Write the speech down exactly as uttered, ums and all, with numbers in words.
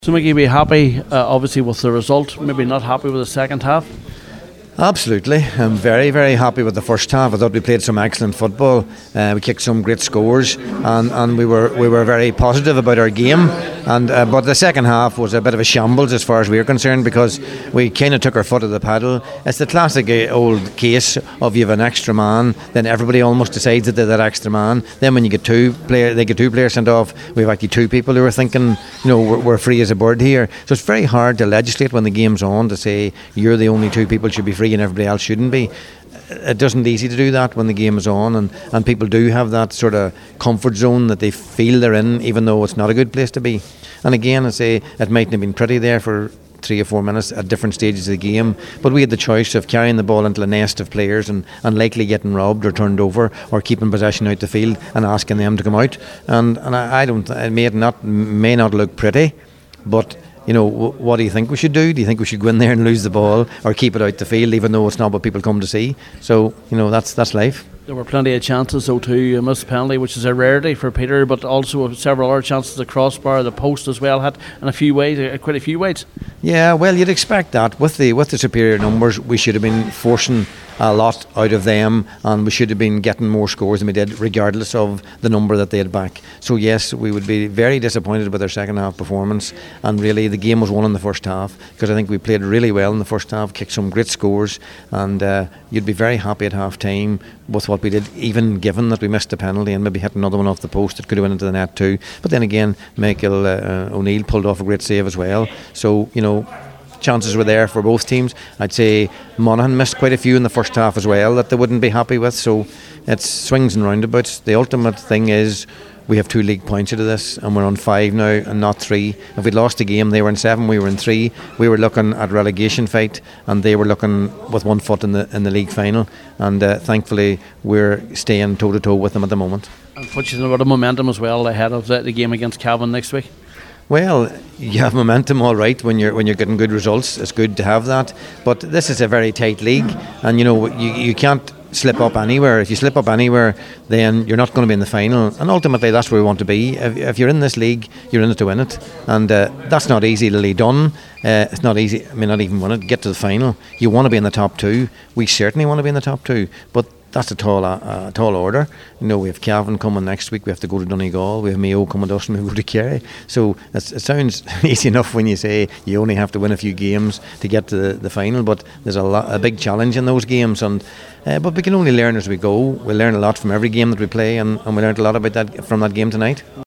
So Mickey, be happy uh, obviously with the result, maybe not happy with the second half? Absolutely. I'm very, very happy with the first half. I thought we played some excellent football. Uh, we kicked some great scores, and, and we were we were very positive about our game. And uh, but the second half was a bit of a shambles as far as we were concerned, because we kind of took our foot of the pedal. It's the classic uh, old case of you have an extra man, then everybody almost decides that they're that extra man. Then when you get two player, they get two players sent off. We have actually two people who are thinking, you know, we're, we're free as a bird here. So it's very hard to legislate when the game's on to say you're the only two people should be free and everybody else shouldn't be. It doesn't easy to do that when the game is on, and, and people do have that sort of comfort zone that they feel they're in, even though it's not a good place to be. And again, I say it mightn't have been pretty there for three or four minutes at different stages of the game, but we had the choice of carrying the ball into a nest of players and, and likely getting robbed or turned over, or keeping possession out the field and asking them to come out. And and I, I don't. It may not may not look pretty, but you know, what do you think we should do? Do you think we should go in there and lose the ball, or keep it out the field, even though it's not what people come to see? So, you know, that's that's life. There were plenty of chances, though, too. You missed a penalty, which is a rarity for Peter, but also several other chances, the crossbar, the post as well, had and a few ways, quite a few ways. Yeah, well, you'd expect that. With the with the superior numbers, we should have been forcing a lot out of them, and we should have been getting more scores than we did, regardless of the number that they had back. So yes, we would be very disappointed with our second half performance, and really the game was won in the first half, because I think we played really well in the first half, kicked some great scores, and uh, you'd be very happy at half time with what we did, even given that we missed a penalty and maybe hit another one off the post that could have went into the net too. But then again, Michael uh, O'Neill pulled off a great save as well. So, you know, chances were there for both teams. I'd say Monaghan missed quite a few in the first half as well that they wouldn't be happy with. So it's swings and roundabouts. The ultimate thing is we have two league points out of this, and we're on five now and not three. If we'd lost a game, they were in seven, we were in three. We were looking at relegation fight, and they were looking with one foot in the in the league final. And uh, thankfully we're staying toe to toe with them at the moment. And puts you in a bit of momentum as well ahead of the, the game against Cavan next week. Well, you have momentum, all right, when you're when you're getting good results. It's good to have that, but this is a very tight league, and you know you you can't slip up anywhere. If you slip up anywhere, then you're not going to be in the final, and ultimately that's where we want to be. If, if you're in this league, you're in it to win it, and uh, that's not easily done. Uh, it's not easy. I mean, not even win it. Get to the final. You want to be in the top two. We certainly want to be in the top two, but that's a tall, uh, a tall order. You know, we have Cavan coming next week. We have to go to Donegal. We have Mayo coming to us, and we go to Kerry. So it's, it sounds easy enough when you say you only have to win a few games to get to the, the final. But there's a, lot, a big challenge in those games, and uh, but we can only learn as we go. We learn a lot from every game that we play, and, and we learned a lot about that from that game tonight.